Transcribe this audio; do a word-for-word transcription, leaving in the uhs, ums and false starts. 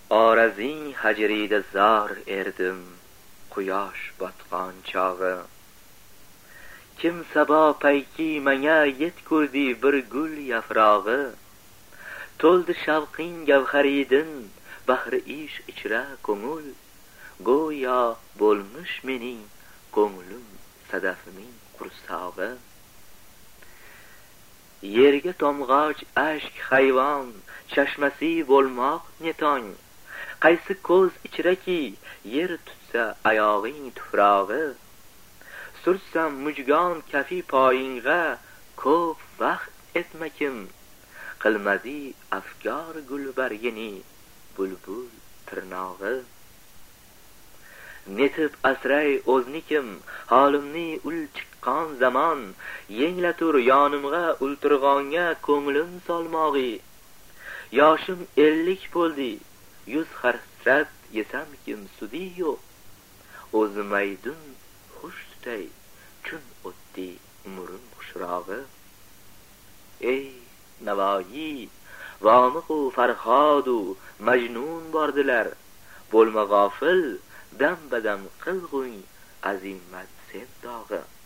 Orazing hajrida zor erdim, quyosh botqon chog'i. Kim sabo payki manga yetkurdi bir gul yaprog'i. To'ldi shavqing gavharidin, bahri ish ichra ko'ngil. Go'yo bo'lmish mening ko'nglim sadafning qursog'i. Yerga tomg'och ashk hayvon, chashmasi bo'lmoq netong. Qaysi ko'z ichiraki, yer tutsa oyog'ing tuprog'i. Sursam mujgon kafi poyingga, ko'p vaqt etmakim. Qilmadi afkor gulbargini, bulbul tirnog'i. Netib asray o'znikim, holimni ul chiqqan zamon. Yenglatur yonimga ultirg'onga ko'nglim solmog'i. Yoshim ellik bo'ldi, yuz hasrat yesam kim sudi yo'q. O'zimaydun xush tutay, kun o'tdi umrim xushrog'i. Ey Navoiy, Vomiq u Farhod u Majnun bordilar. Bo'lma g'ofil, dam badam qilg'uy azimat sevdog'i.